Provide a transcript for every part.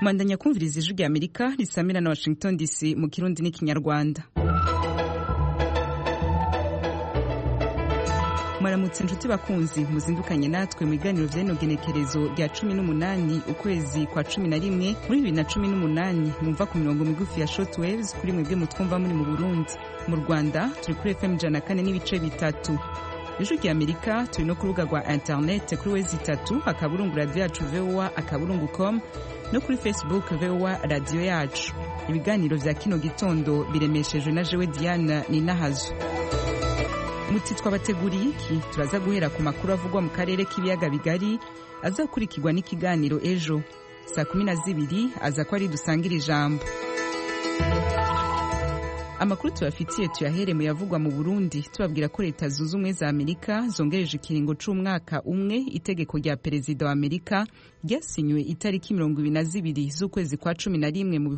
Mwandanya kumviriza ijwi rya Amerika risamira na Washington DC mu Kirundi n'ikinyarwanda. Mwaramutse inshuti bakunzi muzindukanye natwe mu biganiro vy'inogenekerezo rya 18 ukwezi kwa 11 muri 2018 mumva ku mirongo migufi ya shortwaves kuri mwebwe mutwumva muri mu Burundi. Mu Rwanda turi kuri FM 104 n'ibice bitatu. Ijwi rya Amerika turi no ku rubuga rwa internet kuri wezi 3 akaburungu radio yacu VOA akaburungu.com no kuri Facebook VOA radio yacu. Ibiganiro vya kino gitondo biremeshejwe na jewe Diana Ninahazu. Muti twabateguriye iki turaza guhera ku makuru avugwa mu karere k'ibiyaga bigari azakurikirwa n'ikiganiro ejo saa 12 aza ko ari dusangira ijambo. Amakuru tubafitiye tuyahere mu yavugwa mu Burundi tubabwira ko leta zunze ubumwe za Amerika zongereje ikiringo c'umwaka umwe itegeko rya perezida wa Amerika ryasinywe itariki 22 z'ukwezi kwa 11 mu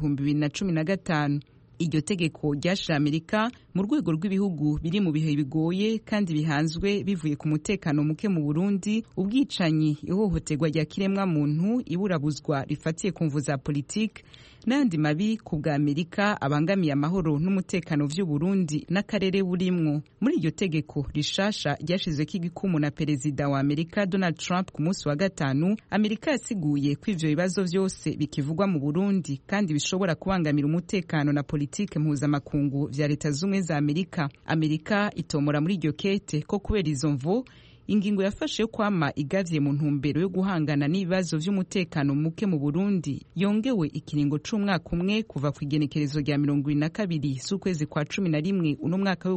2015. Iryo tegeko ryashira Amerika mu rwego rw'ibihugu biri mu bihe bigoye kandi bihanzwe bivuye ku mutekano muke mu Burundi, ubwicanyi, ihohoterwa rya kiremwa muntu, iburabuzwa rifatiye ku mvu za politike n'andi mabi ku bwa Amerika abangamiye amahoro n'umutekano vy'u Burundi n'akarere burimwo. Muri iryo tegeko rishasha ryashizweko igikumu na perezida wa Amerika Donald Trump ku munsi wa gatanu, Amerika yasiguye ko ivyo bibazo vyose bikivugwa mu Burundi kandi bishobora kubangamira umutekano na politike mpuzamakungu vya leta zumwe za Amerika. Amerika itomora muri iryo kete ko kubera izo mvo ingingo yafashe yo kwama igavye mu ntumbero yo guhangana n'ibibazo vy'umutekano muke mu Burundi yongewe ikiringo c'umwaka umwe kuva ku igenekerezo rya 22 z'ukwezi kwa 11 uno mwaka wa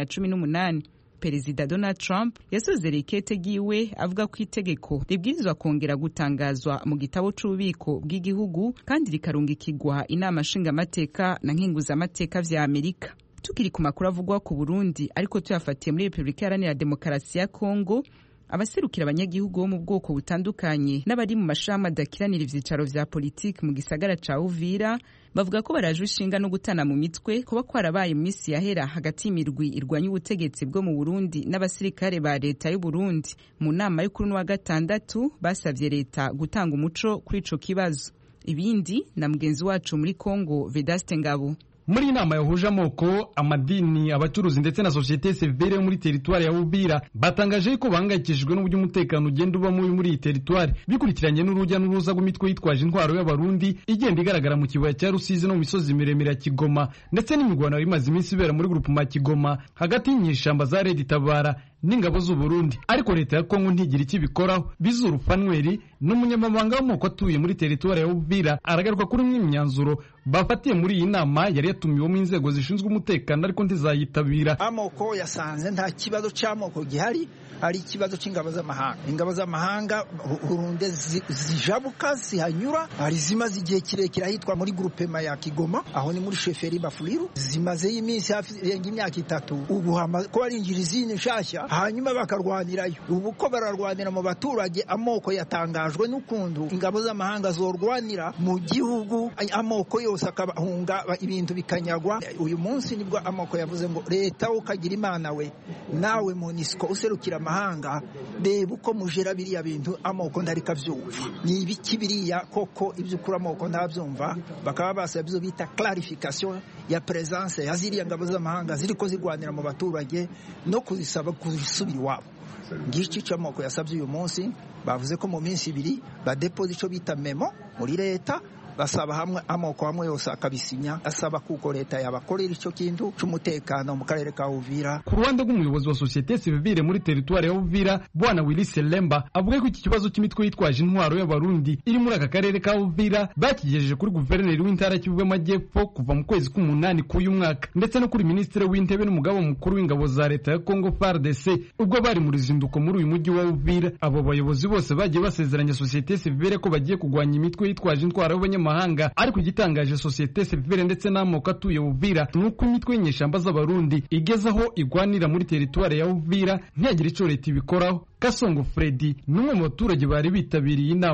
2018. Perezida Donald Trump yasozereye ikete giwe avuga ko itegeko ribwirizwa kongera gutangazwa mu gitabo c'ububiko bw'igihugu kandi rikarungikirwa inama nshingamateka na nkenguzamateka vya Amerika. Tukiri ku makuru avugwa ku Burundi ariko tuyafatiye muri Republika Iharanira Demokarasi ya Kongo, abaserukira abanyagihugu bo mu bwoko butandukanye n'abari mu mashama adakiranira ivyicaro vya politiki mu gisagara ca Uvira bavuga ko barajwe ishinga no gutana mu mitwe kuba kwarabaye mu misi yahera hagati y'imirwi irwanya ubutegetsi bwo mu Burundi n'abasirikare ba leta y'u Burundi. Mu nama yo kuri wa gatandatu basavye leta gutanga umuco kuri ico kibazo. Ibindi na mugenzi wacu muri Kongo Vedaste Ngabo. Muri inama yahuje amoko, amadini, abacuruzi ndetse na societe civile muri teritwari ya Uvira batangaje ko bahangayikishijwe n'uburyo umutekano ugenda uba muri iyi teritwari bikurikiranye n'urujya n'uruza rw'imitwe yitwaje intwaro y'abarundi igenda igaragara mu kibaya cya Rusizi no mu misozi miremire ya Kigoma ndetse n'imigwano imaze iminsi ibera muri groupement Kigoma hagati y'inyeshamba za Red Tabara n'ingabo z'u Burundi. Ariko leta ya Kongo ntigira iki bikoraho. Bizuru Fanweli n'umunyamabanga w'amoko atuye muri teritwari ya Uvira aragaruka kuri imyanzuro bafatiye muri iyi nama yari yatumiwemo inzego zishinzwe umutekano ariko ntizayitabira. Amoko yasanze nta kibazo cy'amoko gihari, ari ikibazo c'ingabo z'amahanga. Ingabo z'amahanga Burundi zijabuka zihanyura, ari zimaze igihe kirekire ahitwa muri groupement ya Kigoma, aho ni muri chefferie Bafuliru, zimaze iminsi hafi y'imyaka 3. Ubu ko barinjira izindi nshashya hanyuma bakarwanirayo. Ubu ko bararwanira mu baturage, amoko yatangajwe n'ukundu ingabo z'amahanga zorwanira mu gihugu, amoko yose akabahunga ibintu bikanyagwa. Uyu munsi nibwo amoko yavuze ngo leta ukagira imana we nawe MONUSCO userukira amahanga reba uko mujera biriya bintu amoko ndarika vyumva ni ibiki biriya koko ivyukura amoko ndavyumva. Bakaba basabye byo bita clarification ya presence ya ziriya ngabo z'amahanga ziriko zigwanira mu baturage no kuzisaba kuzisubira iwabo. Ngici cy'amoko yasabye uyu munsi bavuze ko mu minsi 2 badepoze ico bita memo muri leta basaba hamwe amoko hamwe yose akabisinya asaba kuko leta yabakorera ico kintu c'umutekano mu karere ka Uvira. Ku ruhande rw'umuyobozi wa societe civile muri teritwari ya Uvira Bwana Willy Selemba avuga ko iki kibazo cy'imitwe yitwaje intwaro y'abarundi iri muri aka karere ka Uvira bakigejeje kuri guverineri w'intara y'Kivu y'Amajyepfo kuva mu kwezi k'umunani k'uyu mwaka ndetse no kuri ministre w'intebe n'umugabo mukuru w'ingabo za leta ya Congo FARDC ubwo bari mu ruzinduko muri uyu mujyi wa Uvira. Abo bayobozi bose bagiye basezeranya societe civile ko bagiye kugwanya imitwe yitwaje intwaro y'abanyamahanga mahanga. Ariko igitangaje societe civile ndetse n'amoko atuye Uvira nuko imitwe y'inyeshamba z'abarundi igezaho igwanira muri teritwari ya Uvira ntiyagira ico leta ibikoraho. Kasongo Freddy numwe mu baturage bari bitabiriye inama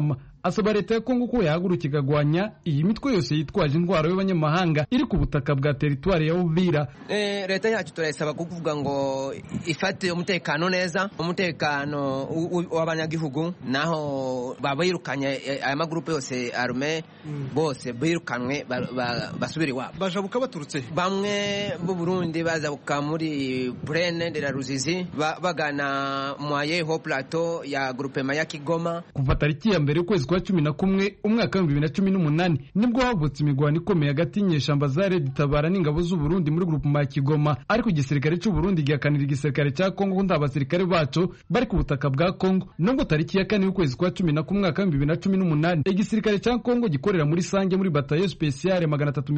asaba leta ya Kongo ko yahaguruka ikagwanya iyi mitwe yose yitwaje intwaro y'abanyamahanga iri ku butaka bwa teritwari ya Uvira. Leta yacu turayisaba kuvuga ngo ifate umutekano neza, umutekano w'abanyagihugu, naho babirukanye aya magrupe yose arme bose birukanwe basubira iwabo. Bajabuka baturutse bamwe mu Burundi bazabuka muri Brenne de la Ruzizi bagana Mwaye ho plateau ya groupema ya Kigoma. Kuva tariki ya mbere ukwezi kwa 11 umwaka wa 2018 nibwo havutse imigwano ikomeye hagati y'inyeshamba za Red Tabara n'ingabo z'u Burundi muri groupema ya Kigoma, ariko igisirikare cy'u Burundi gihakanira igisirikare cya Kongo nda abasirikare bacu bari ku butaka bwa Kongo. Nubwo tariki ya 4 ukwezi kwa 10 umwaka wa 2018 igisirikare cya Kongo gikorera muri Sange muri bataillon spéciale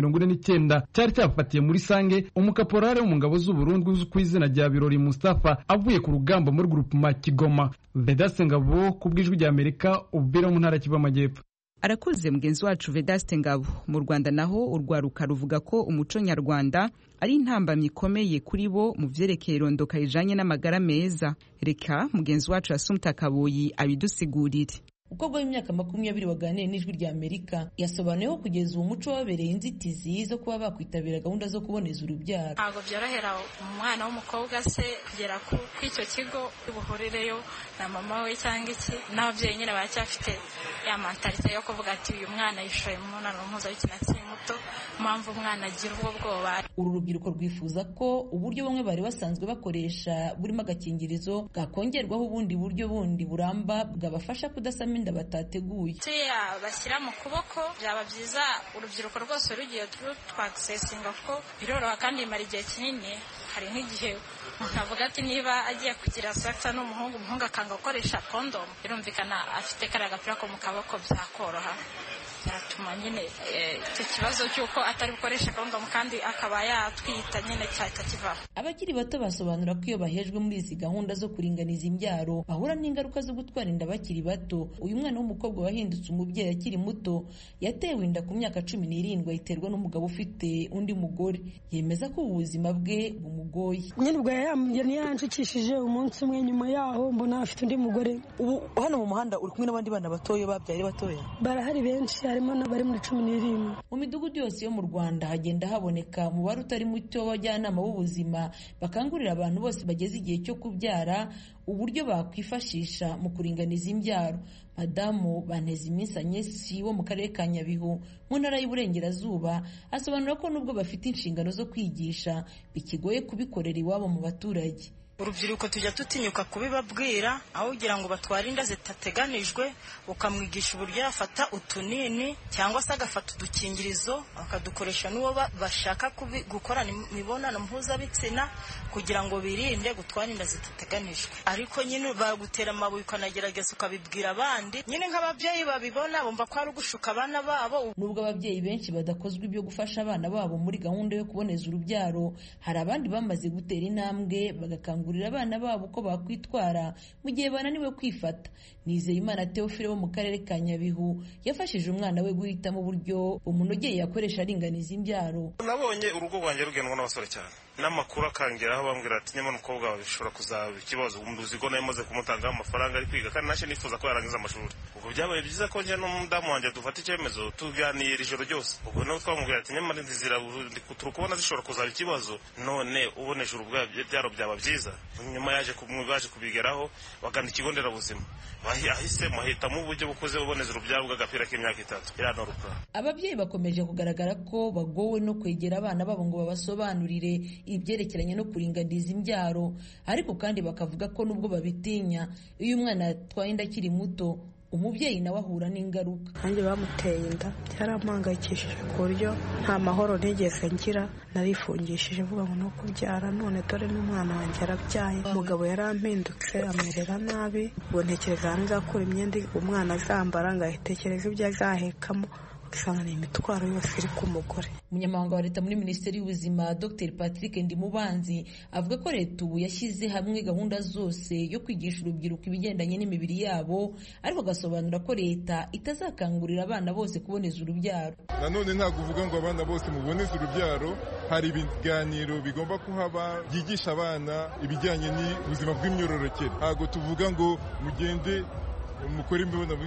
349 cyari cyafatiye muri Sange umukaporale wo mu ngabo z'u Burundi uzwi ku izina rya Birori Mustafa avuye ku rugamba muri groupema Kigoma. Vedaste Ngabo kubwijwi rya Amerika Uvira mu ntara Kivu Amajyepfo. Arakuze mugenzi wacu Vedaste Ngabo. Mu Rwanda naho urwaruka ruvuga ko umuco nyarwanda ari intambamyi ikomeye kuri bo mu vyerekeye irondoka ijanye n'amagara meza. Reka mugenzi wacu Asumta Kaboyi abidusigurire. Ukobwa w'imyaka 20 waganiriye n'ijwi rya Amerika yasobanuye ko kugeza ubu muco wabereye inzitizi zo kuba bakwitabira gahunda zo kuboneza urubyaro. Ntabwo byorohera umwana w'umukobwa se kugera ku icyo kigo ubuhurireyo na mama we cyangwa iki, n'ababyeyi nyine baracyafite ya mentalite yo kuvuga ati uyu mwana yishoye mu mibonano mpuzabitsina akiri muto, mpamvu umwana agira ubwo bwoba. Uru rubyiruko rwifuza ko uburyo bamwe bari basanzwe bakoresha burimo agakingirizo bwakongerwaho ubundi buryo bundi buramba bwabafasha kudasama inda batateguye. Bashyira mu kuboko byaba byiza urubyiruko rwose rugiye twagisesinga ko biroroha kandi bimara igihe kinini. Hari nk'igihe umuntu avuga ati niba agiye kugira sex n'umuhungu akanga gukoresha condom, birumvikana afite kariya gapira ko mu kaboko byakoroha, byatuma nyine icyo kibazo cy'uko atari bukoresha condom kandi akaba yatwita nyine cyahita kivaho. Abakiri bato basobanura ko iyo bahejwe muri izi gahunda zo kuringaniza imbyaro bahura n'ingaruka zo gutwara inda bakiri bato. Uyu mwana w'umukobwa wahindutse umubyeyi akiri muto yatewe inda ku myaka 17 ayiterwa n'umugabo ufite undi mugore. Yemeza ko ubuzima bwe bumugoye. Nyine ubwo yanshikishije umunsi umwe, nyuma yaho mbona afite undi mugore. Ubu hano mu muhanda uri kumwe n'abandi bana batoya babyaye batoya? Barahari benshi, harimo n'abari muri 17. Mu midugudu yose yo mu Rwanda hagenda haboneka umubare utari muto w'abajyanama b'ubuzima bakangurira abantu bose bageze igihe cyo kubyara uburyo bakwifashisha mu kuringaniza imbyaro. Madamu Banteziminsi Anyesi wo mu karere ka Nyabihu mu ntara y'Iburengerazuba asobanura ko nubwo bafite inshingano zo kwigisha bikigoye kubikorera iwabo mu baturage. Urubyiruko tujya tutinyuka kubibabwira, aho ugira ngo batware inda zitateganijwe, ukamwigisha uburyo yafata utunini cyangwa se agafata udukingirizo akadukoresha n'uwo bashaka gukorana imibonano mpuzabitsina kugira ngo birinde gutwara inda zitateganijwe. Ariko nyine bagutera amabuye ukanagerageza ukabibwira abandi, nyine nk'ababyeyi babibona bumva ko ari ugushuka abana babo. Nubwo ababyeyi benshi badakozwe ibyo gufasha abana babo muri gahunda yo kuboneza urubyaro, hari abandi bamaze gutera intambwe bagakangurira abana babo uko bakwitwara mu gihe bananiwe kwifata. Nizeyimana Theophile wo mu karere ka Nyabihu yafashije umwana we guhitamo uburyo umunogeye yakoresha aringaniza imbyaro. Nabonye urugo rwanjye rugendwa n'abasore cyane, n'amakuru akangeraho bambwira ati nyamara umukobwa wawe bishobora kuzaba ikibazo, umuzi ko nayo maze kumutangaho amafaranga ari kwiga kandi nashe nifuza ko yarangiza amashuri. Ubwo byabaye byiza ko njye n'umudamu wanjye dufata icyemezo tuganira ijoro ryose. Ubwo nawe twamubwira ati nyamara inzira turi kubona zishobora kuzaba ikibazo, none uboneje urubyaro byaba byiza. Nyuma yaje kubigeraho bagana ikigo nderabuzima, bahisemo ahitamo uburyo bukoze buboneza urubyaro bw'agapira k'imyaka 3 iranuruka. Ababyeyi bakomeje kugaragara ko bagowe no kwegera abana babo ngo babasobanurire ibyerekeranye no kuringaniza imbyaro, ariko kandi bakavuga ko nubwo babitinya, iyo umwana atwaye inda akiri muto umubyeyi nawe ahura n'ingaruka. Nanjye bamuteye inda byarampangayikishije ku buryo nta mahoro nigeze ngira, narifungishije vuga ngo no kubyara, none dore n'umwana wanjye arabyaye. Umugabo yarampindutse amerera nabi, ubwo ntekereza nzakura imyenda umwana azambara ngahitekereza ibyo azahekamo, usanga ni imitwaro yose iri ku mugore. Umunyamabanga wa leta muri Minisiteri y'Ubuzima Dr Patrick Ndimubanzi avuga ko leta ubu yashyize hamwe gahunda zose yo kwigisha urubyiruko ibigendanye n'imibiri yabo, ariko agasobanura ko leta itazakangurira abana bose kuboneza urubyaro. Nanone ntabwo uvuga ngo abana bose muboneze urubyaro, hari ibiganiro bigomba kuhaba byigisha abana ibijyanye n'ubuzima bw'imyororokere. Ntabwo tuvuga ngo mugende mukore imibonano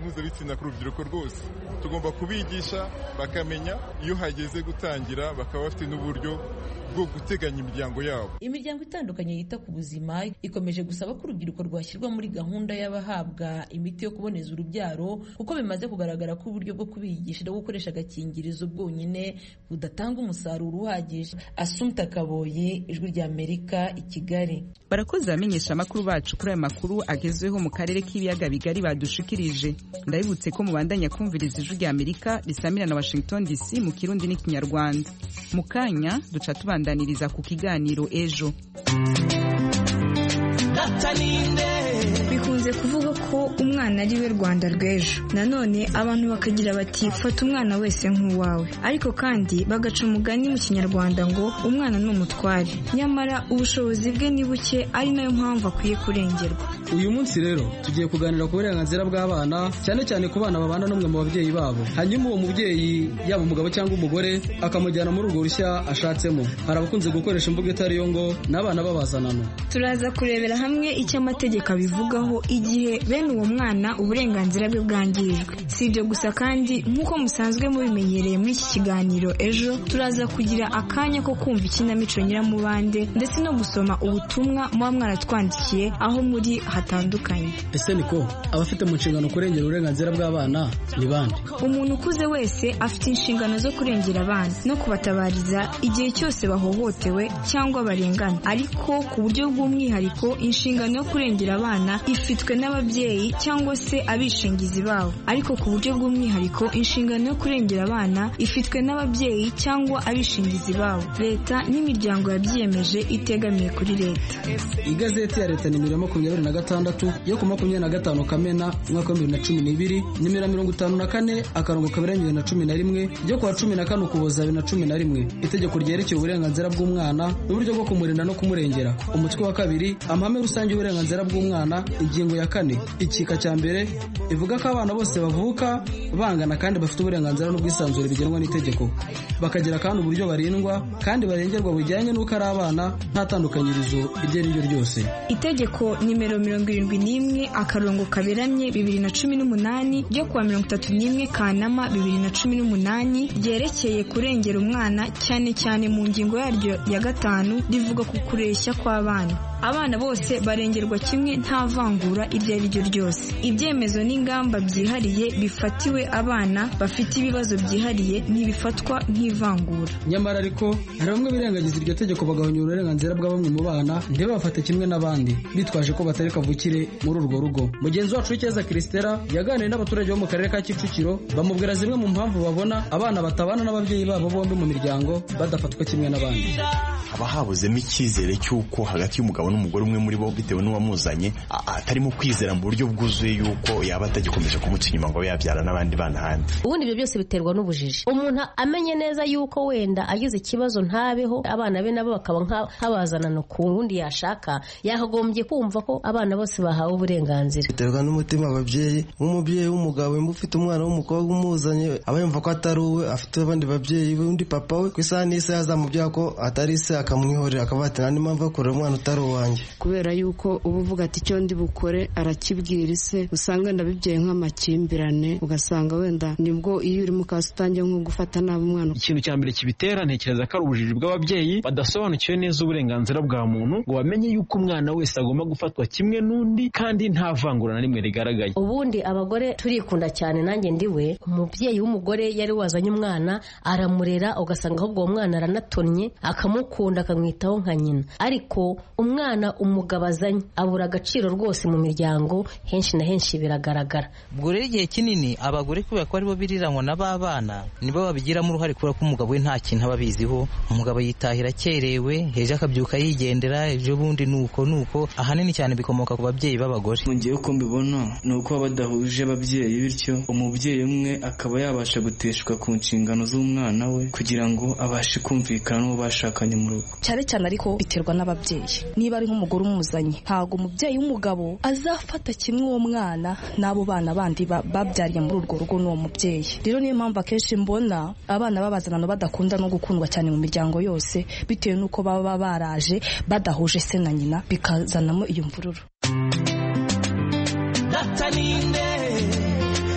mpuzabitsina ku rubyiruko rwose tugomba kubigisha bakamenya iyo hageze gutangira, bakaba bafite n'uburyo bwo guteganya imiryango yabo. Imiryango itandukanye yita ku buzima ikomeje gusaba ko urubyiruko rwashyirwa muri gahunda y'abahabwa imiti yo kuboneza urubyaro, kuko bimaze kugaragara ko uburyo bwo kubigisha no gukoresha agakingirizo bwonyine budatanga umusaruro uhagije. Assumpta Kaboyi, Ijwi ry'Amerika, i Kigali. Barakoze abamenyesha amakuru bacu kuri aya makuru agezweho mu karere k'ibiyaga bigari badushikirije. Ndabibutse ko mubandanya kumviriza Ijwi ry'Amerika risamira na Washington DC mu Kirundi n'Ikinyarwanda. Mu kanya duca tubandaniriza ku kiganiro Ejo. Bikunze kuvuga ko umwana ari we Rwanda rw'ejo. Nanone abantu bakagira bati fata umwana wese nk'uwawe, ariko kandi bagaca umugani mu Kinyarwanda ngo umwana ni umutware, nyamara ubushobozi bwe ni buke, ari nayo mpamvu akwiye kurengerwa. Uyu munsi rero tugiye kuganira ku burenganzira bw'abana, cyane cyane ku bana babana n'umwe mu babyeyi babo, hanyuma uwo mubyeyi yaba umugabo cyangwa umugore akamujyana muri urwo rushya ashatsemo. Hari abakunze gukoresha imvugo itari yo ngo n'abana babazanano. Turaza kurebera hamwe icyo amategeko abivugaho igihe bene uwo mwana uburenganzira bwe bwangirijwe. Si ibyo gusa kandi, nk'uko musanzwe mubimenyereye muri iki kiganiro Ejo, turaza kugira akanya ko kumva ikinamico Nyiramubande ndetse no gusoma ubutumwa muba mwaratwandikiye aho muri hatandukanye. Ese niko abafite mu nshingano kurengera uburenganzira bw'abana ni bande? Umuntu ukuze wese afite inshingano zo kurengera abana no kubatabariza igihe cyose bahohotewe cyangwa barengana, ariko ku buryo bw'umwihariko inshingano yo kurengera abana ifitwe n'ababyeyi cyangwa se abishingizi babo, ariko ku buryo bw'umwihariko inshingano yo kurengera abana ifitwe n'ababyeyi cyangwa abishingizi babo. Leta n'imiryango yabyiyemeje itegamiye kuri leta. Igazeti ya leta nimero 26 yo ku 25 Kamena mwaka wa 2012, nimero 54/2011 ryo ku wa 14 Ukuboza 2011, itegeko ryerekeye uburenganzira bw'umwana n'uburyo bwo kumurinda no kumurengera. Umutwe wa 2, amahame rusange y'uburenganzira bw'umwana, ingingo ya 4 ikika cya mbere ivuga ko abana bose bavuka bangana kandi bafite uburenganzira n'ubwisanzure bigenwa n'itegeko, bakagira kandi uburyo barindwa kandi barengerwa bujyanye n'uko ari abana nta tandukanyirizo iryo ari ryo ryose. Itegeko nimero 71/2018 ryo kuwa 31 Kanama 2018 ryerekeye kurengera umwana, cyane cyane mu ngingo yaryo ya 5 rivuga ku kureshya kw'abana. Abana bose barengerwa kimwe nta vangura iryo ari ryo ryose. Ibyemezo n'ingamba byihariye bifatiwe abana bafite ibibazo byihariye ntibifatwa nk'ivangura. Nyamara ariko hari bamwe birengagiza iryo tegeko bagahonyura uburenganzira bwa bamwe mu bana ntibafate kimwe n'abandi, bitwaje ko batari kavukire muri urwo rugo. Mugenzi wacu W'icyeza Christella yaganiriye n'abaturage bo mu karere ka Kicukiro, bamubwira zimwe mu mpamvu babona abana batabana n'ababyeyi babo bombi mu miryango badafatwa kimwe n'abandi. Haba habuzemo icyizere cy'uko hagati y'umugabo n'umugore umwe muri bo bitewe n'uwamuzanye atarimo kwizera mu buryo bwuzuye yuko yaba atagikomeje kumuca inyuma ngo yabyara n'abandi bana handi. Ubundi ibyo byose biterwa n'ubujiji. Umuntu amenye neza yuko wenda agize ikibazo ntabeho, abana be nabo bakaba nk'abazanano ku wundi yashaka, yakagombye kumva ko abana bose bahawe uburenganzira. Biterwa n'umutima ababyeyi. Nk'umubyeyi w'umugabo ufite umwana w'umukobwa umuzanye, aba yumva ko atari uwe, afite abandi babyeyi undi papa we, ku isaha n'isa yazamubwira ko atari se, akamwihorera akavuga ati nta mpamvu yo kurera umwana utari uwanjye. Kubera yuko uba uvuga ati icyo ndi bukore arakibwira ise, usanga wenda bibyaye nk'amakimbirane, ugasanga wenda nibwo iyo uri mu kazi utangiye nko gufata nabi umwana. Ikintu cya mbere kibitera ntekereza ko ari ubujiji bw'ababyeyi badasobanukiwe neza uburenganzira bwa muntu ngo bamenye yuko umwana wese agomba gufatwa kimwe n'undi kandi nta vangura na rimwe rigaragaye. Ubundi abagore turikunda cyane, nanjye ndiwe umubyeyi w'umugore yari wazanye umwana aramurera, ugasanga ahubwo uwo mwana aranatonnye akamukunda akamwitaho nka nyina, ariko umwana umugabo azanye abura agaciro rwose mu miryango, henshi na henshi biragaragara. Ubwo rero igihe kinini abagore kubera ko aribo biriranywa n'abana nibo babigiramo uruhare, kubera ko umugabo we nta kintu aba abiziho. Umugabo yitahira akerewe, hejo akabyuka yigendera, ejo bundi nuko. Ahanini cyane bikomoka ku babyeyi b'abagore. Ngiye uko mbibona ni uko baba badahuje ababyeyi, bityo umubyeyi umwe akaba yabasha guteshwa ku nshingano z'umwana we kugira ngo abashe kumvikana n'uwo bashakanye mu rugo. Cyane cyane ariko biterwa n'ababyeyi. Niba ari nk'umugore umuzanye, ntago umubyeyi w'umugabo azafata kimwe uwo mwana n'abo bana bandi babyariye muri urwo rugo n'uwo mubyeyi. Rero niyo mpamvu akenshi mbona abana babazanano badakunda no gukundwa cyane mu miryango yose, bitewe n'uko baba baraje badahuje se na nyina, bikazanamo iyo mvururu.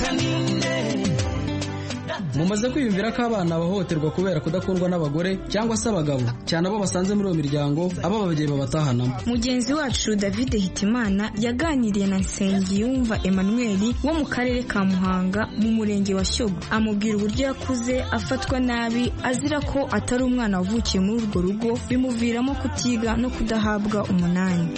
mumaze kwiyumvira ko abana bahohoterwa kubera kudakundwa n'abagore cyangwa se abagabo cyane abo basanze muri iyo miryango abo ababyeyi babatahanamo. Mugenzi wacu David Hitimana yaganiriye na Nsengiyumva Emmanuel wo mu karere ka Muhanga mu murenge wa Shyogwe, amubwira uburyo yakuze afatwa nabi azira ko atari umwana wavukiye muri urwo rugo, bimuviramo kutiga no kudahabwa umunani.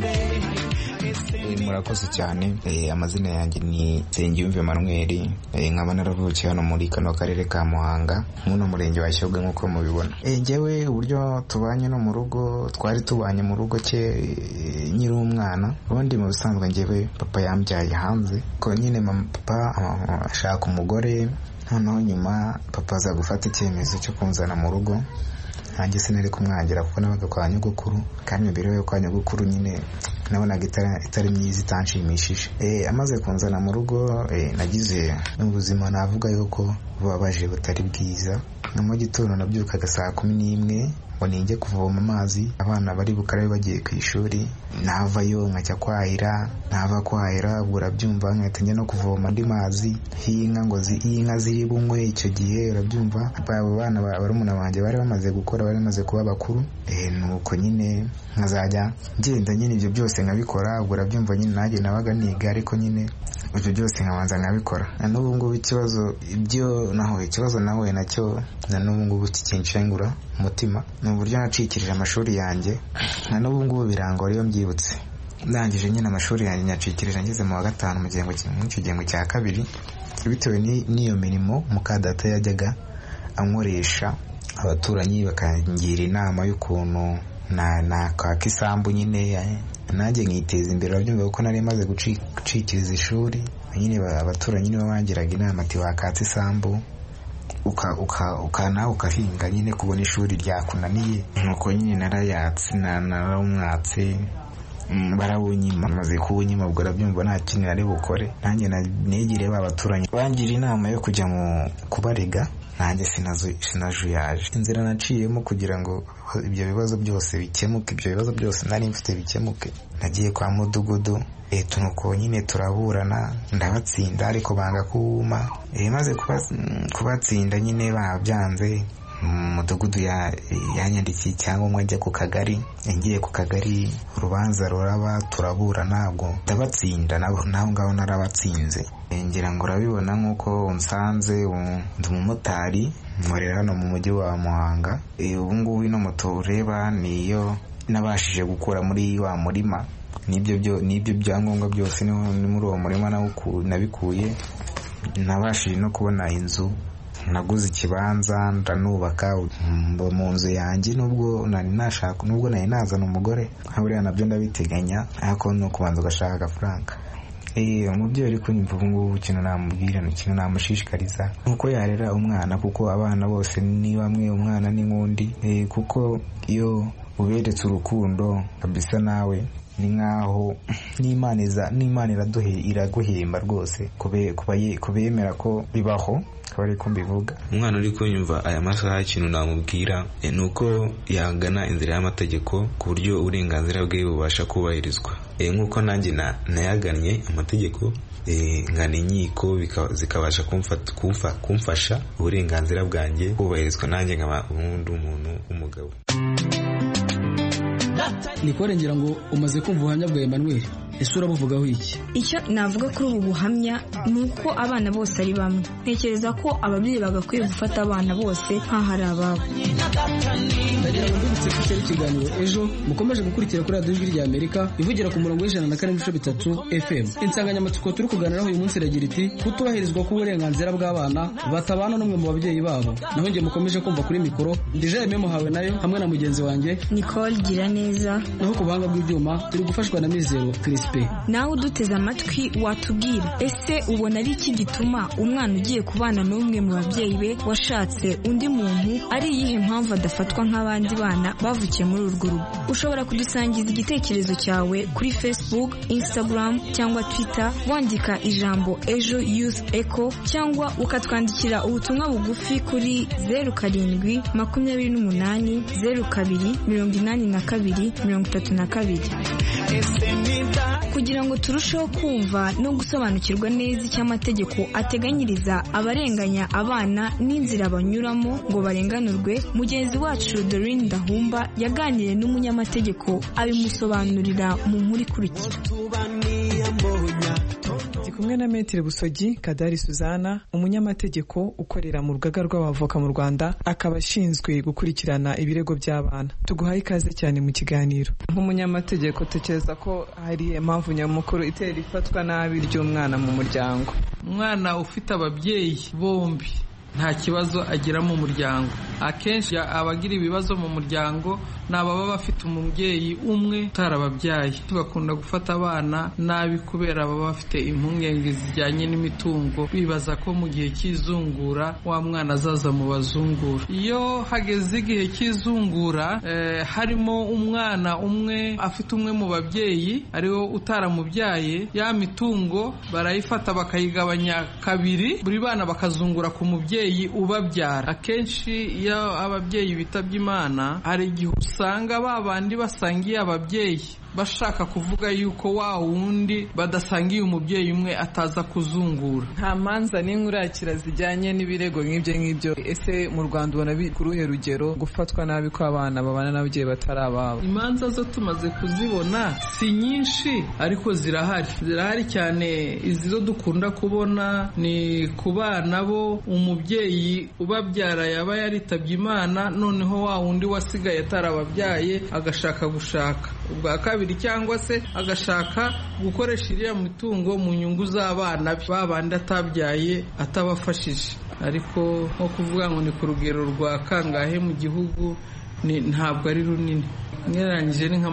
Murakoze cyane. Amazina yanjye ni Nsengiyumva Emmanuel, nkaba naravukiye hano muri kano karere ka Muhanga muno murenge wa Shyogwe nk'uko mubibona. Njyewe uburyo tubanye no mu rugo, twari tubanye mu rugo cye nyiri umwana. Ubundi mu bisanzwe njyewe papa yambyaye hanze, ko nyine papa ashaka umugore, noneho nyuma papa aza gufata icyemezo cyo kunzana mu rugo. Nanjye sinari kumwangira kuko nabaga kwa nyogokuru, kandi imibereho yo kwa nyogokuru nyine nabonaga itari myiza, itanshimishije. Amaze kunzana mu rugo nagize ubuzima navuga yuko bubabaje butari bwiza. Mu gitondo nabyukaga saa 11 ngo ninjye kuvoma amazi, abana bari bukarabe bagiye ku ishuri, navayo nkajya kwahira, nava kwahira urabyumva nkahita njya no kuvoma andi mazi y'inka, ngo inka ziri bunywe. Icyo gihe urabyumva abo bana barumuna banjye bari bamaze gukora, bari bamaze kuba bakuru. Nuko nyine nkazajya ngenda nyine ibyo byose nkabikora, urabyumva nyine nanjye nabaga niga, ariko nyine ibyo byose nkabanza nkabikora. Na n'ubu ngubu ikibazo nawe nacyo na n'ubu ngubu kikinshengura umutima, ni uburyo nacikirije amashuri yanjye. Na n'ubu ngubu birangora iyo mbyibutse. Ndangije nyine amashuri yanjye nyacikirije ngeze mu wa 5 mu gihembwe cya 2, bitewe n'iyo mirimo mukadata yajyaga ankoresha. Abaturanyi bakangira inama y'ukuntu nakaka isambu nyine nanjye nkiteza imbere. Urabyumva kuko nari maze gucikiriza ishuri, nyine abaturanyi nibo bangiraga inama ati wakatse isambu nawe ukahinga nyine, kubona ishuri ryakunaniye. Nuko nyine narawumwatse, barawunyima. Maze kuwunyima ubwo urabyumva nta kintu nari bukore. Nanjye negire abaturanyi bangira inama yo kujya mu kubarega, nanjye sinajuyaje. Inzira naciyemo kugira ngo ibyo bibazo byose bikemuke, ibyo bibazo byose nari mfite bikemuke, nagiye kwa mudugudu. Nuko nyine turaburana ndabatsinda, ariko banga kuwuma. Maze kubatsinda nyine babyanze, umudugudu yanyandikiye icyangombwa njya ku kagari. Ngiye ku kagari urubanza ruraba, turaburana, ubwo ndabatsinda, naho ngaho narabatsinze. Ngira ngo urabibona nk'uko unsanze, ndi umumotari, nkorera hano mu mujyi wa Muhanga. Ubu ngubu ino moto ureba niyo nabashije gukura muri wa murima. N'ibyo byangombwa byose ni muri uwo murima nabikuye. Nabashije no kubona inzu, naguze ikibanza ndanubaka mu nzu yanjye. Nubwo nari nazana umugore, buriya nabyo ndabiteganya, ariko no kubanza ugashaka agafaranga. Umubyeyi uri kunyumva ubu ngubu, ikintu namubwira, ikintu namushishikariza nuko yarera umwana, kuko abana bose ni bamwe, umwana ni nk'undi. Kuko iyo uberetse urukundo kabisa, nawe ni nkaho n'Imana iraguhemba rwose, kubemera ko bibaho. Akaba ari ko mbivuga. Umwana uri kunyumva aya masaha, ikintu namubwira ni uko yagana inzira y'amategeko ku buryo uburenganzira bwe bubasha kubahirizwa. Nk'uko nanjye nayagannye amategeko, ngana inkiko zikabasha kumfasha uburenganzira bwanjye kubahirizwa, nanjye nkaba umuntu w'umugabo. Nikore, ngira ngo umaze kumva ubuhamya bwa Emmanuel, ese urabuvugaho iki? Icyo navuga kuri ubu buhamya ni uko abana bose ari bamwe. Ntekereza ko ababyeyi bagakwiye gufata abana bose nk'aho ari ababo. Ndagira ngo ndibutse ko cyari ikiganiro Ejo mukomeje gukurikira kuri Radio Ijwi ry'Amerika ivugira ku murongo w'104.3 FM. Insanganyamatsiko turi kuganiraho uyu munsi iragira iti kutubahirizwa k'uburenganzira bw'abana batabana n'umwe mu babyeyi babo. Naho njye mukomeje kumva kuri mikoro Ndije Ememo hawe nayo hamwe na mugenzi wanjye Nicole Giraneza. Naho ku buhanga bw'ibyuma turi gufashwa na Mizero Crispin. Nawe uduteze amatwi watubwira, ese ubona ari iki gituma umwana ugiye kubana n'umwe mu babyeyi be washatse undi muntu, ari iyihe mpamvu adafatwa nk'abandi bana bavukiye muri urwo rugo? Ushobora kudusangiza igitekerezo cyawe kuri Facebook, Instagram cyangwa Twitter wandika ijambo Ejo Youth Echo, cyangwa ukatwandikira ubutumwa bugufi kuri 0728 02 82 32. kugira ngo turusheho kumva no gusobanukirwa neza icyo amategeko ateganyiriza abarenganya abana n'inzira banyuramo ngo barenganurwe, mugenzi wacu Dorine Dahumba yaganiriye n'umunyamategeko abimusobanurira mu nkuru ikurikira. Ndi kumwe na Maître Busogi Kadari Suzana, umunyamategeko ukorera mu rugaga rw'abavoka mu Rwanda, akaba ashinzwe gukurikirana ibirego by'abana. Tuguhaye ikaze cyane mu kiganiro. Nk'umunyamategeko tekereza ko hari impamvu nyamukuru itera ifatwa nabi ry'umwana mu muryango. Umwana ufite ababyeyi bombi nta kibazo agira mu muryango. Akenshi abagira ibibazo mu muryango ni ababa bafite umubyeyi umwe utarababyaye. Bakunda gufata abana nabi kubera baba bafite impungenge zijyanye n'imitungo, bibaza ko mu gihe cy'izungura wa mwana azaza mu bazungura. Iyo hageze igihe cy'izungura harimo umwana umwe afite umwe mu babyeyi ariwo utaramubyaye, ya mitungo barayifata bakayigabanya kabiri, buri bana bakazungura ku mubyeyi ubabyara. Akenshi iyo ababyeyi bitabye Imana hari igihe usanga babandi basangiye ababyeyi bashaka kuvuga yuko wa wundi badasangiye umubyeyi umwe ataza kuzungura. Nta manza n'inkurakira zijyanye n'ibirego nk'ibyo. Ese mu Rwanda ubona ku ruhe rugero gufatwa nabi kw'abana babana n'ababyeyi batari ababo? Imanza zo tumaze kuzibona si nyinshi ariko zirahari cyane. Izi zo dukunda kubona ni ku bana bo umubyeyi ubabyara yaba yaritabye Imana, noneho wa wundi wasigaye atarababyaye agashaka gushaka ubwa kabiri, cyangwa se agashaka gukoresha iriya mitungo mu nyungu z'abana be, babandi atabyaye atabafashije. Ariko nko kuvuga ngo ni ku rugero rwa kangahe mu gihugu ntabwo ari runini, ngereranyije ni nka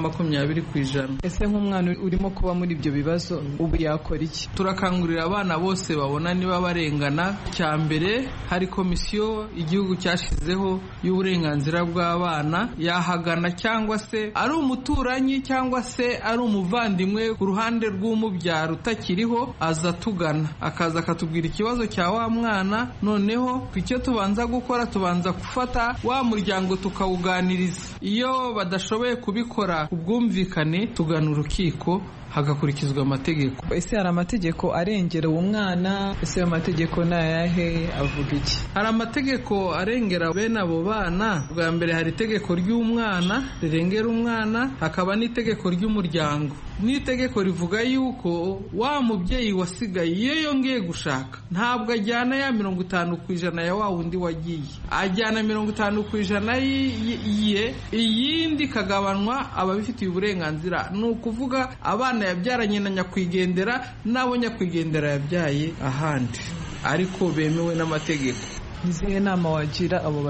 20%. Ese nk'umwana urimo kuba muri ibyo bibazo ubu yakora iki? Turakangurira abana bose babona niba barengana. Cya mbere hari komisiyo igihugu cyashizeho y'uburenganzira bw'abana, yahagana cyangwa se ari umuturanyi cyangwa se ari umuvandimwe ku ruhande rw'umubyara utakiriho, aza tugana akaza akatubwira ikibazo cya wa mwana, noneho icyo tubanza gukora tubanza gufata wa muryango tukawuganiriza. Iyo badashoboye kubikora ubwumvikane tugana urukiko hagakurikizwa amategeko. Ese hari amategeko arengera uwo mwana? Ese ayo mategeko ni ayahe, avuga iki? Hari amategeko arengera bene abo bana. Bwa mbere hari itegeko ry'umwana rirengera umwana, hakaba n'itegeko ry'umuryango. N'itegeko rivuga yuko wa mubyeyi wasigaye iyo yongeye gushaka ntabwo ajyana ya 50% ya wa wundi wagiye, ajyana 50% ye, iyindi kagabanwa ababifitiye uburenganzira. Ni ukuvuga abana yabyaranye na nyakwigendera n'abo nyakwigendera yabyaye ahandi ariko bemewe n'amategeko. Izihe nama wagira abo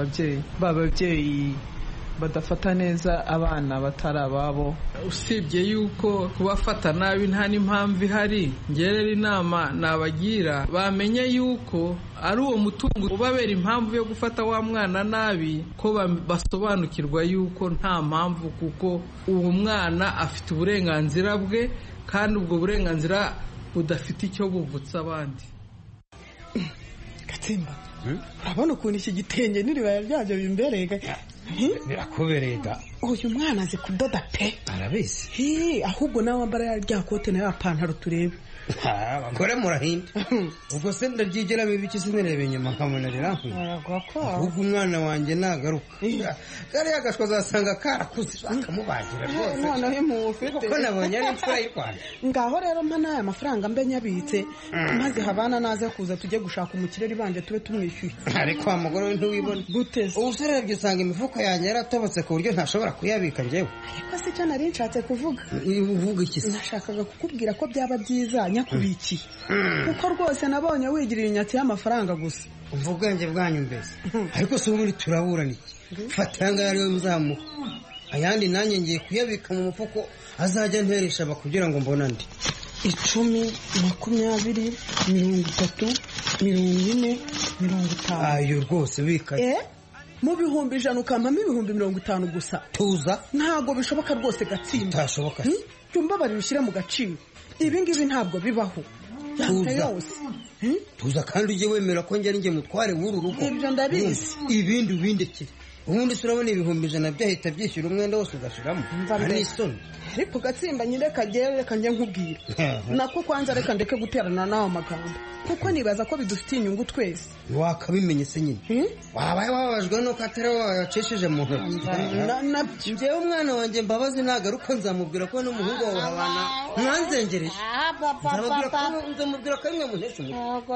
babyeyi badafata neza abana batari ababo? Usibye yuko kubafata nabi nta n'impamvu ihari, ngerera inama nabagira bamenye yuko ari uwo mutungo ubabera impamvu yo gufata wa mwana nabi, ko basobanukirwa yuko nta mpamvu, kuko uwo mwana afite uburenganzira bwe kandi ubwo burenganzira budafite icyo buvutsa abandi. Gatsimba, urabona ukuntu iki gitenge n'iribaya ryabyo bimbereye? Birakubereye da. Uyu mwana azi kudoda pe. Arabizi. Ahubwo nawe wambara rya kote na ya pantaro turebe. Abagore murahinda. Ubwo se ndaryigera bibiki sinirebe inyuma nkamunarira. Ahubwo umwana wanjye nagaruka. Kariya gashwa azasanga karakuze akamubagira rwose. None mufite. Kuko nabonye ari imfura y'Rwanda. Ngaho rero mpa n'aya mafaranga mbe nyabitse, maze habana naza kuza tujye gushaka umukireri banje tube tumwishyuye. Ariko wa mugore we ntuwibona. Guteze. Ubuserebye usanga imifuko yanjye yaratobotse ku buryo ntashobora kuyabika njyewe. Ariko se cyo nari nshatse kuvuga. Uvuga iki se? Nashakaga kukubwira ko byaba byiza nyakubikiye. Kuko rwose nabonye wigirira inyatsi y'amafaranga gusa. Umva ubwenge bwanyu mbese. Ariko se ubundi turaburana iki? Fata yanga yariwe muzamuka. Ayandi nanjye ngiye kuyabika mu mufuko azajya nteresha kugira ngo mbona ndi. 10, 20, 30, 40, 50. Ayo rwose bika. Mu bihumbi 100 ukampamo ibihumbi 50 gusa. Tuza. Ntago bishoboka rwose Gatsimba. Tashoboka. Cyumba bari bishyira mu gaciro. Ibi ngibi ntabwo bibaho. Tuza kandi ujye wemera ko njye mutware w'uru rugo. Ibyo ndabizi. Ibindi ubindekere. ubundi se urabona ibihumbi 100 byahita byishyura umwenda wose ugashiramo ari isoni. Ariko Gatsimba nyine kagere reka njye nkubwira nako kwanza reka ndeke guterana nawe amagambo kuko nibaza ko bidufitiye inyungu twese. Wakabimenye se nyine wabaye wababajwe no katera wacesheje mu ntoki. Njyewe umwana wanjye Mbabazi nagaruka nzamubwira ko n'umuhungu wawe habana mwanzengereje. Nzamubwira ko imwe munesha umutwe.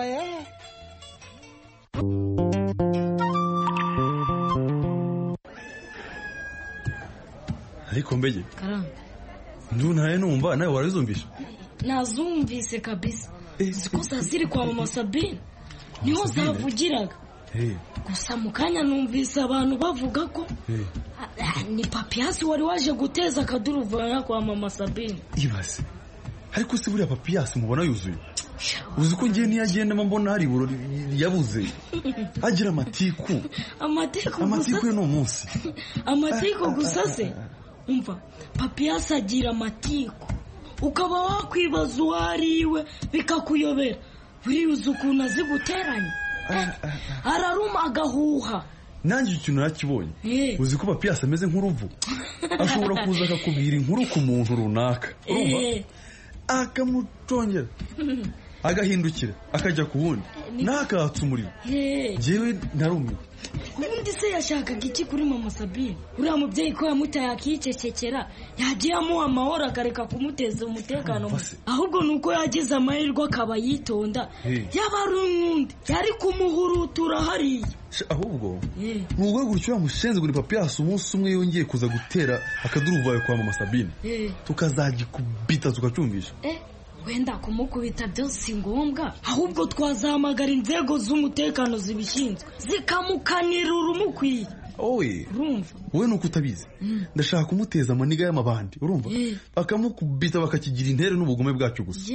Ariko mbege ndunaye numva nawe warazumbisha. Nazumvise kabisa siko ziri kwa mama Sabine niho zavugiraga gusa mu kanya numvise abantu bavuga ko ni Papiasi wari waje guteza akaduruvana kwa mama Sabine. Ibaze ariko se buriya Papiasi mubona yuzuye uzi ko ngiye ntiyagenda mbona hari iburo yabuze agira amatiku no munsi amatiku gusa se umva Papiasi agira amatiku ukaba wakwibaza uwariwe bikakuyobera buriuza ukuntu azi guteranya araruma agahuha. Nanjye ikintu nakibonye uzi ko Papiasi ameze nk'uruvu ashobora kuza akakubwira inkuru ku muntu runaka urumva akamucongera agahindukira akajya ku wundi nakatsa umuriro. Jewe narumiwe. Ubundi se yashakaga iki kuri mama Sabine? Uriya mubyeyi ko yamutaye akicecekera yagiye amuha amahoro akareka kumuteza umutekano ahubwo nuko yagize amahirwe akaba yitonda yaba ari undi yari kumuhurutura hariya. Ahubwo nubwo gutyo yamushenze kuri Papiasi umunsi umwe yongeye kuza gutera akaduruvayo kwa mama Sabine tukazagikubita tukacyumvisha. Wenda kumukubita byose ngombwa ahubwo twazahamagara inzego z'umutekano zibishinzwe zikamukanira urumukwiye. Urumva wowe nuko utabizi ndashaka kumuteza amaniga y'amabandi urumva bakamukubita bakakigira intere n'ubugome bwacyo gusa.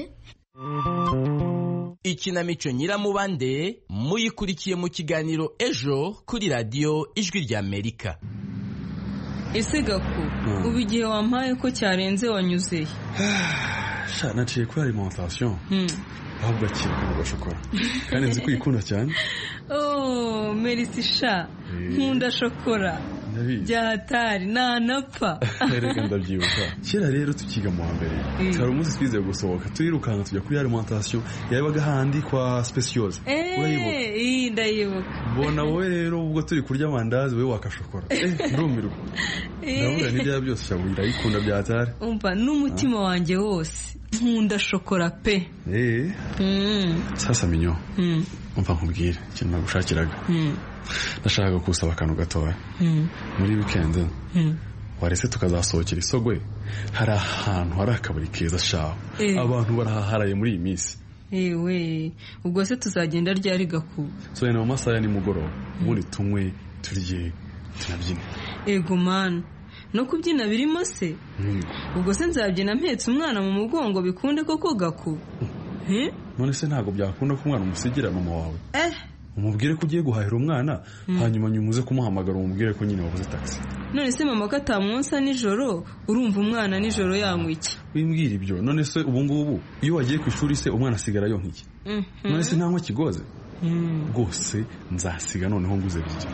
Ikinamico Nyiramubande muyikurikiye mu kiganiro ejo kuri radio Ijwi ry'Amerika. Ese Gaku ubu igihe wampaye ko cyarenze wanyuzeye? Naciye kuri alimentation ahubwo akiri ku gashokora kandi nzi kwikunda cyane. Merci sha nkunda shokora byahatari nanapfa. Reka ndabyibuka kera rero tukiga mu mbere hari umunsi twize gusohoka turirukanka tujya kuri alimentation yabaga handi kwa Speciose. Urayibuka? Ndayibuka. Bona wowe rero ubwo turi kurya amandazi wewe wakashokora ndumirwa ndavuga n'ibya byose cyabura ikunda byahatari. Umva n'umutima wanjye wose nkunda shokora pe. Sasa minyo umva nkubwire ikintu nagushakiraga nashaka kusaba akantu gatoya muri weekend warese tukazasohokera Isogwe hari ahantu hari akabari keza shaho abantu baraharaye muri iyi minsi. Ubwo se tuzagenda ryari Gaku? So mu masaha ni mugoroba ubundi tunywe turye tunabyine. Ego man no kubyina birimo se ubwo se nzabyina mpetse umwana mu mugongo bikunde koko Gaku? None se ntago byakunda ko umwana umusigira mama wawe umubwire ko ugiye guhahira umwana hanyuma nyumuze kumuhamagara umubwire ko nyine wabuze taxi. None se mama katamwonsa nijoro urumva umwana nijoro yanywa iki? Wimbwira ibyo. None se ubu ngubu iyo wagiye ku ishuri se umwana asigara yo nk'iki? None se ntanywa kigoze rwose nzasiga noneho nguze bije.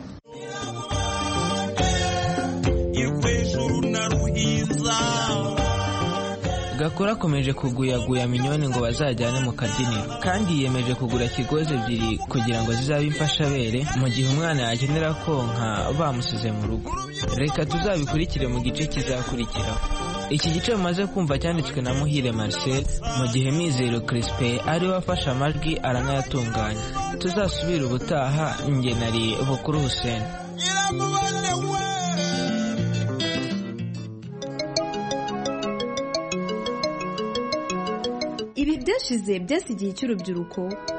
Gakura akomeje kuguyaguya minyoni ngo bazajyane mu kabyiniro kandi yiyemeje kugura kigozi ebyiri kugira ngo zizabe imfashabere mu gihe umwana yakenera konka bamusize mu rugo. Reka tuzabikurikire mu gice kizakurikiraho. Iki gice mumaze kumva cyanditswe na Muhire Marcel mu gihe Mizero Crispin ari wafashe amajwi aranayatunganya. Tuzasubira ubutaha nge nari Bukuru Hussein. Ibi byashize byasigiye cy'urubyiruko.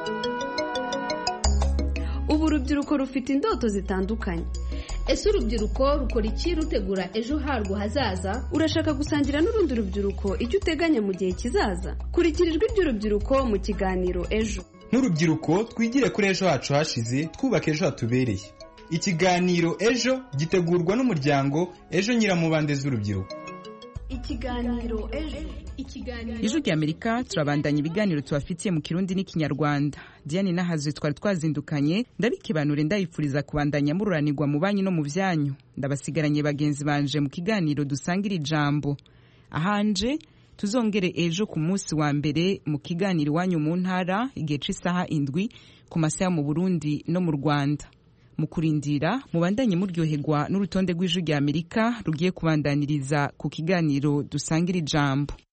Ubu urubyiruko rufite indoto zitandukanye. Ese urubyiruko rukora iki rutegura ejo harwo hazaza? Urashaka gusangira n'urundi rubyiruko icyo uteganya mu gihe kizaza? Kurikira ijwi ry'urubyiruko mu kiganiro ejo. Nk'urubyiruko twigire kuri ejo hacu hashize twubaka ejo hatubereye. Ikiganiro ejo gitegurwa n'umuryango Ejo Nyiramubande z'urubyiruko. ikiganiro ejo. Ijwi ry'Amerika turabandanya ibiganiro tubafitiye mu Kirundi n'Ikinyarwanda. Diane Nahazwe twari twazindukanye, ndabikibanure ndayifuriza kubandanya mururanirwa mu banyi no mu vyanyu. Ndabasigaranye bagenzi banje mu kiganiro dusangira ijambo. Ahanje tuzongere ejo ku munsi wa mbere mu kiganiro iwanyu mu ntara igihe c'isaha 7 ku masaha mu Burundi no mu Rwanda. Mu kurindira mubandanye muryoherwa n'urutonde rw'Ijwi ry'Amerika rugiye kubandaniriza ku kiganiro dusangira ijambo.